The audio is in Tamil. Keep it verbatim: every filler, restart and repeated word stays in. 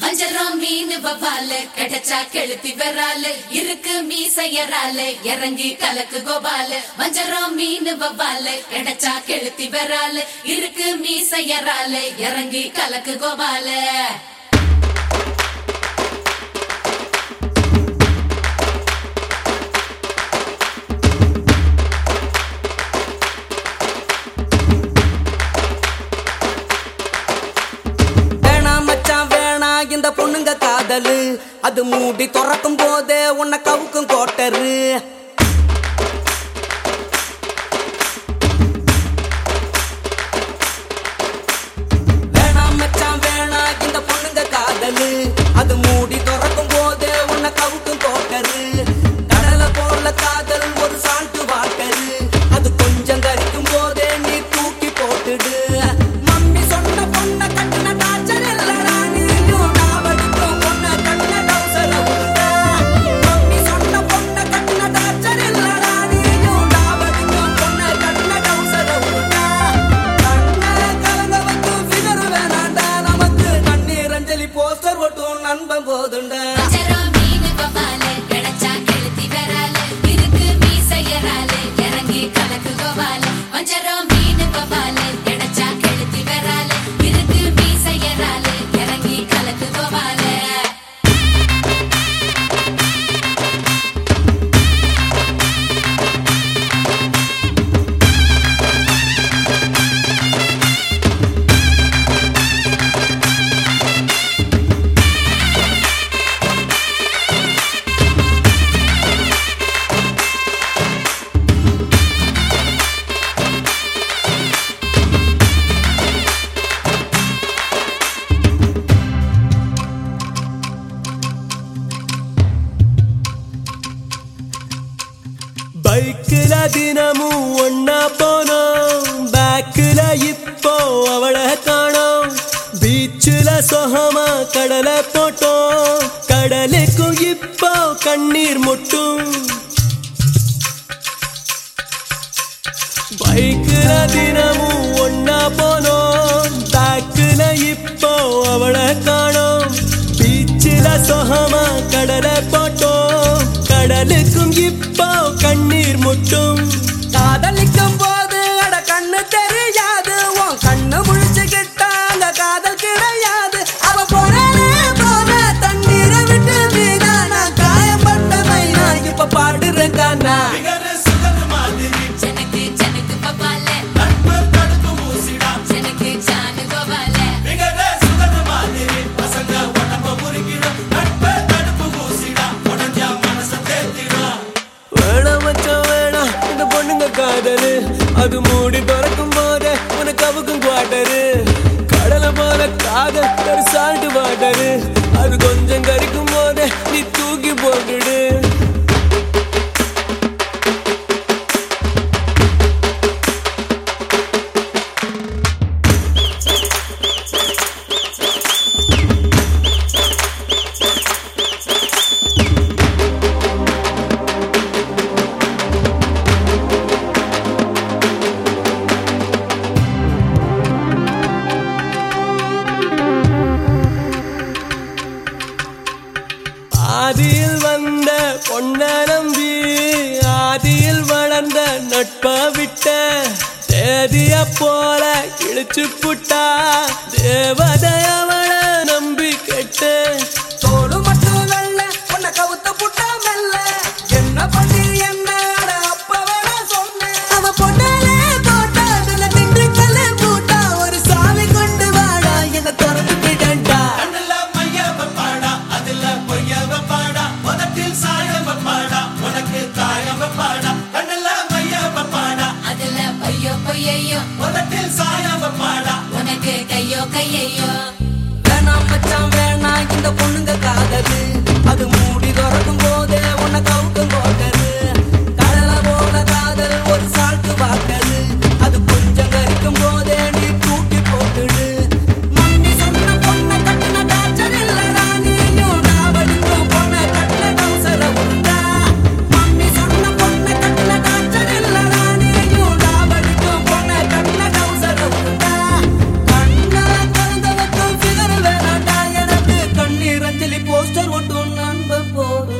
வஞ்சரம் மீன் வவால கிடைச்சா கெளுத்தி வரால இருக்கு மீசையரால இறங்கி கலக்கு கோபால. வஞ்சரம் மீன் வவால கிடைச்சா கெளுத்தி வரால இருக்கு மீசையரால இறங்கி கலக்கு கோபால. இந்த பொண்ணுங்க காதலு அது மூடி துறக்கும் போதே உன்னை கவுக்கும் கோட்டரு. வேணாம் மச்சான் வேணா இந்த பொண்ணுங்க காதலு அது மூடி துறக்கும் போதே உன்னை கவுக்கும் கோட்டரு. கடலை போல காதல் ஒரு சால்ட்டு வாட்டரு அது கொஞ்சம் கரிக்கும் போதே நீ தூக்கி போட்டுடு. மம்மி சொன்ன பொண்ணை கட்டின டாச்சர் இல்லடா நண்பன் போதுண்டா. வஞ்சரம் மீன் வவால கிடைச்சா கெளுத்தி வரால இருக்கு மீசையரால இறங்கி கலக்கு கோபால. வஞ்சரம் மீன் வவால கிடைச்சா கெளுத்தி வரால இருக்கு மீசையரால இறங்கி கலக்கு கோபால. பைக்குல தினமும் ஒன்னா போனோம் பேக்குல இப்போ அவளை காணோம். பீச்சுல சொகமா கடலை போட்டோம் கடலுக்கும் இப்போ கண்ணீர் முட்டும். பைக்குல தினமும் ஒன்னா போனோம் பேக்குல இப்போ அவளை காணோம். பீச்சுல சொகமா கடலை போட்டோம் கடலுக்கும் இப்போ கண்ணீர் முட்டும். காதலிக்கும் போது அட கண்ணு தெரியாது உன் கண்ணு முழிச்சுக்கிட்டா அந்த காதல் கிடையாது. அவ போறானே போற தண்ணீரை விட்டு மீனா நான் காயப்பட்ட மைனா இப்ப பாடுறேன் கானா. ஜனக்கு ஜனக்கு பபால நட்பு தடுப்பு மூசிடா ஜனக்கு ஜானு கோபால. பசங்க உடம்ப முறுக்கிடும் நட்பு தடுப்பு மூசிடா உடஞ்சா மனச தேத்திடா. வேணாம் மச்சான் வேணாம் இந்த பொண்ணுங்க காதலு அது மூடி திறக்கும் போதே உனக்கு அவுக்கும் குவாட்டரு. கடலை போல காதல் ஒரு சால்ட் வாட்டரு அது கொஞ்சம் கரிக்கும் போதே நீ தூக்கி போட்டுடு. ஆதியில் வந்த பொன்ன நம்பி ஆதியில் வளர்ந்த நட்ப விட்ட தேதிய போல கிழிச்சு புட்டா தேவதை அவளை நம்பி கெட்டு. தோடு மட்டும் வெள்ள பொண்ண கவுத்த புட்டா மெல்ல என்ன பண்ணி என்ன அப்ப வேணா சொன்னேன். அவ பொண்ணாலே போட்டா அதுல திண்டுக்கல்ல மூட்டா ஒரு சாவி கொண்டு வாடா என்ன திறந்து விடண்டா. உனக்கு கையோ கையோ வேணாம் மச்சான் வேணா இந்த பொண்ணுங்க காதலு அது மூடி திறக்கும் போதே உன்னை கவுக்கும் கோட்டரு. கடலை போல காதல் ஒரு சால்ட்டு வாட்டரு அது கொஞ்சம் கரிக்கும் போதே நீ தூக்கி போட்டுடு. மம்மி சொன்ன பொண்ணை கட்டின டாச்சர் இல்லடா நீயும் நாவடிக்கும் பொண்ணை கட்டின டவுசர உண்டா. மம்மி சொன்ன பொண்ணை கட்டின டாச்சர் இல்லடா நீயும் நாவடிக்கும் பொண்ணை கட்டின டவுசர உண்டா. கண்ணா கலந்தவக்கும் ஃபிகர் வேணாண்டா எனக்கு கண்ணி போஸ்டர் ஒட்டும் நண்ப போதும்